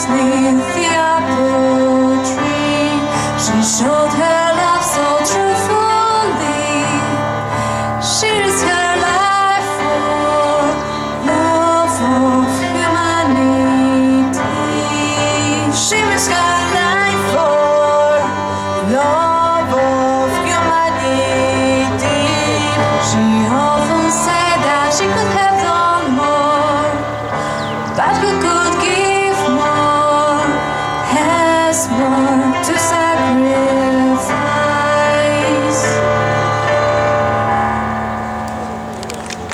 neath the apple tree. She showed her love so truthfully. She risked her life for love of humanity. She risked her life for love of humanity. She often said that she could have done more, but who